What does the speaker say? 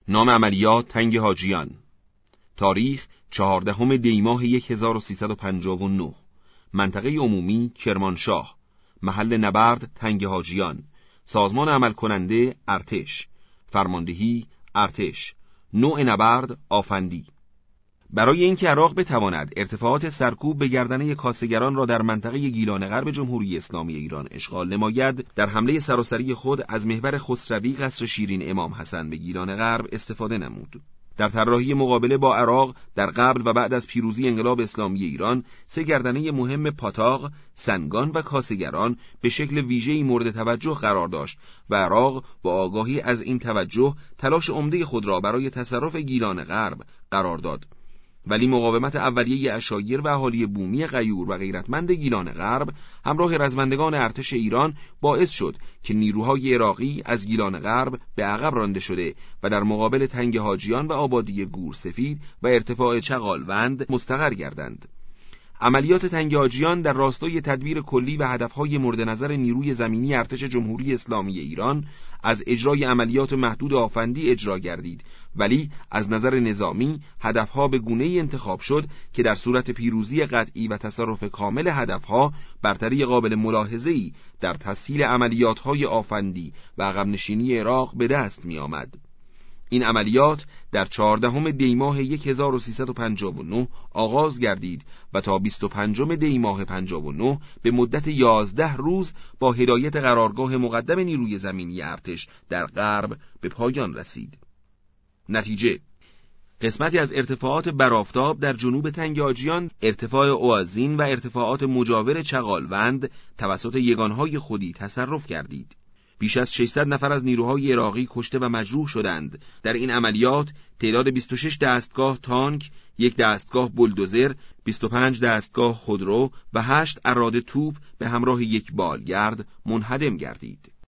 نام عملیات تنگ حاجیان. تاریخ 14 دی‌ماه 1359. منطقه عمومی کرمانشاه. محل نبرد تنگ حاجیان. سازمان عمل کننده ارتش. فرماندهی ارتش. نوع نبرد آفندی. برای اینکه عراق بتواند ارتفاعات سرکوب به گردنه کاسگران را در منطقه گیلان غرب جمهوری اسلامی ایران اشغال نماید، در حمله سراسری خود از محور خسروی قصر شیرین امام حسن به گیلان غرب استفاده نمود. در طراحی مقابله با عراق در قبل و بعد از پیروزی انقلاب اسلامی ایران، 3 گردنه مهم پاتاق، سنگان و کاسگران به شکل ویژه‌ای مورد توجه قرار داشت و عراق با آگاهی از این توجه تلاش عمده خود را برای تصرف گیلان غرب قرار داد. ولی مقاومت اولیه عشایر و اهالی بومی غیور و غیرتمند گیلان غرب همراه رزمندگان ارتش ایران باعث شد که نیروهای عراقی از گیلان غرب به عقب رانده شده و در مقابل تنگ حاجیان و آبادی گورسفید و ارتفاع چغالوند مستقر گردند. عملیات تنگ حاجیان در راستای تدبیر کلی و هدفهای مورد نظر نیروی زمینی ارتش جمهوری اسلامی ایران از اجرای عملیات محدود آفندی اجرا گردید، ولی از نظر نظامی هدفها به گونه‌ای انتخاب شد که در صورت پیروزی قطعی و تصرف کامل هدفها برتری قابل ملاحظه‌ای در تسهیل عملیات‌های آفندی و عقب نشینی عراق به دست می‌آمد. این عملیات در 14 دی‌ماه 1359 آغاز گردید و تا 25 دی‌ماه 59 به مدت 11 روز با هدایت قرارگاه مقدم نیروی زمینی ارتش در غرب به پایان رسید. نتیجه: قسمتی از ارتفاعات برآفتاب در جنوب تنگ حاجیان، ارتفاع اوازین و ارتفاعات مجاور چغالوند توسط یگانهای خودی تصرف کردید. بیش از 600 نفر از نیروهای عراقی کشته و مجروح شدند. در این عملیات تعداد 26 دستگاه تانک، 1 دستگاه بولدوزر، 25 دستگاه خودرو و 8 اراده توپ به همراه 1 بالگرد منهدم گردید.